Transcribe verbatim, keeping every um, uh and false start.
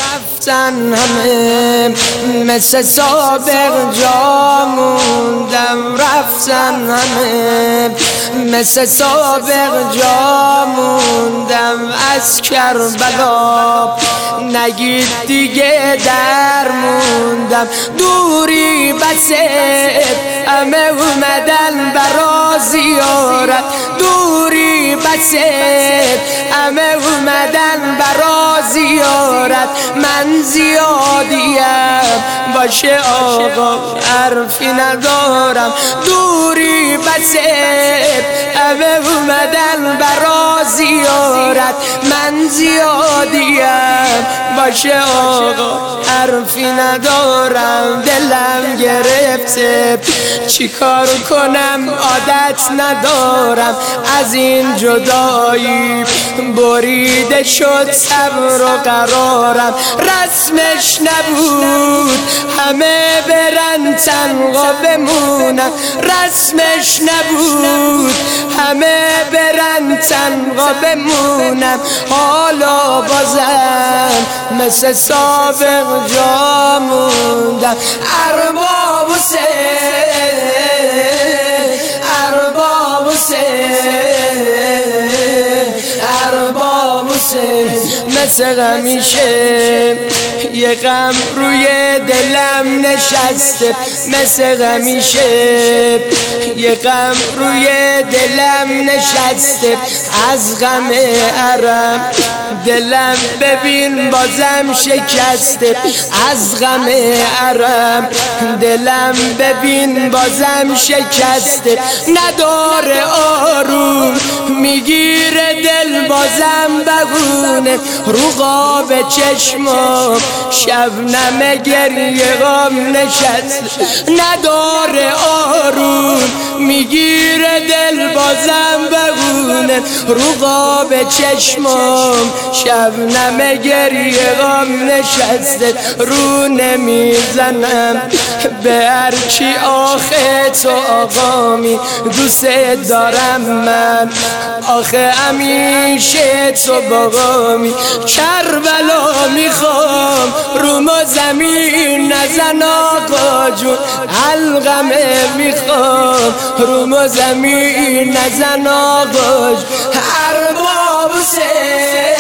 رفتن همه مثل سابق جا موندم، رفتن همه مثل سابق جا موندم. از کربلا نگید دیگه در موندم، دوری بسه همه اومدن برا زیارت، دوری بسه همه اومدن برا زیارت. من زیادیم باشه آقا حرفی ندارم، دوری بسه همه اومدن برا زیارت. من زیادیم باشه آقا حرفی ندارم، دلم گرفته چی کار کنم عادت ندارم. از این جدایی بریده شد صبر و قرارم، رسمش نبود همه برن تنها بمونم، رسمش نبود همه برن تنها بمونم. حالا بازم مثل سابق جا موندم. ارباب حسین، ارباب حسین، ارباب حسین، مثل همیشه یه غم روی دلم نشسته، مثل همیشه یه غم روی دلم نشسته. از غم عرم دلم ببین بازم شکسته، از غم عرم دلم ببین بازم شکسته. نداره آروم میگیره دل بازم بگونه، رو قاب چشمام شبنم گریه غم نشسته. نداره آروم میگیره دل بازم بگونه، رو قاب چشمام شبنم گریه غم نشسته. رو نمیزنم به هرچی آخه تو آقامی، دوست دارم من آخه همیشه تو باقامی. کربلا میخوام رو ما زمین نزن آقا جون، علقمه میخوام رو ما زمین نزن آقا جون. ارباب حسین،